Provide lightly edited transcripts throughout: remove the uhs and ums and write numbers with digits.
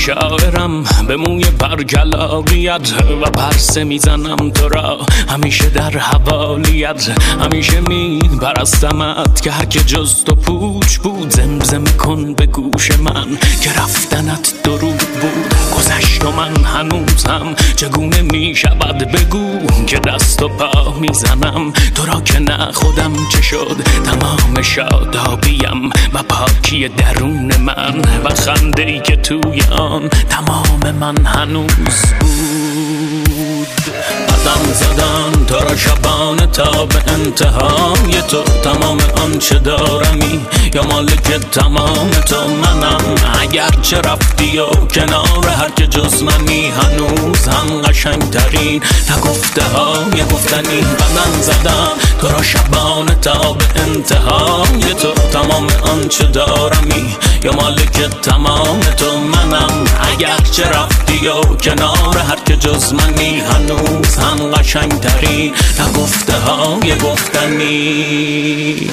شاعرم به موی برگلاقیت و پرسه میزنم تو را همیشه در حوالیت. همیشه میپرستمت که هرکه جز تو پوچ بود. زمزمه کن به گوش من که رفتنت دروغ بود. گذشت و من هنوزم چگونه میشود بگو که دست و پا میزنم تو را که نه خودم چه شد. تمام شادابیم و پاکی درون من و خنده‌ای که توی آن تمام من هنوز بود. قدم زدن تو را شبانه تا به انتهای تو. تمام آنچه دارمی یا مالک تمام تو منم. اگرچه رفتی و کنار هر که جز منی هنوز هم قشنگ ترین نگفته های گفتنی. قدم زدم تو را شبانه تا به انتهای تو. تمام آنچه دارمی یا مالک تمام تو منم. اگرچه رفتی و کنار هر که جز منی هنوز هم قشنگ ترین نگفته های گفتنی.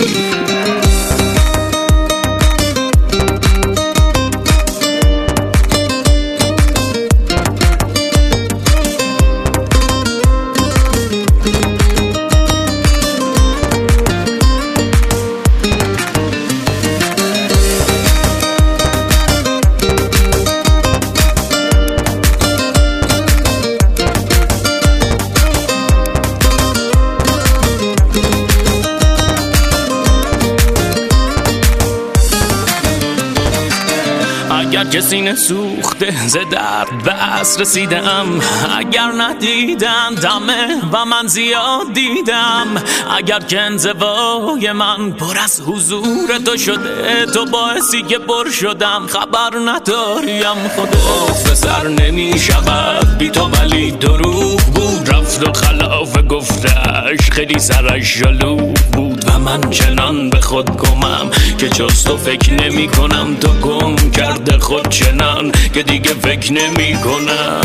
اگر کسی نسوخته ز درد به عصر رسیدم. اگر ندیدن دمه و من زیاد دیدم. اگر که انزوای من پر از حضور تو شده تو باعثی که پر شدم خبر نداریم. خدا سر نمی شود بی تو ولی دروغ بود. رفت و خلاف گفتش خیلی سرش جلو بود و من چنان به خود گمم که جز تو فکر نمی کنم. تو گم کرده خود چنان که دیگه فکر نمی کنم.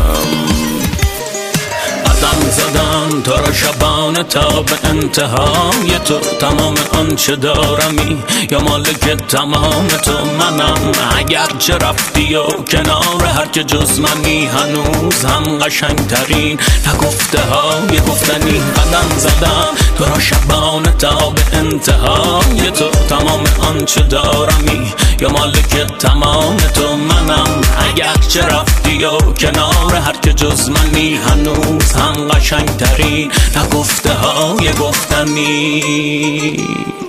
قدم زدم تو را شبانه تا به انتهای تو. تمام آنچه دارمی یا مالک تمام تو منم. اگرچه رفتی و کنار هر که جز منی هنوز هم قشنگ ترین نگفته های گفتنی. قدم زدم تو را شبانه تا به انتهای تو. تمام آنچه دارمی یا مالک تمام تو منم. اگرچه رفتی و کنار هر که جز منی هنوز هم قشنگ ترین نگفته های گفتنی.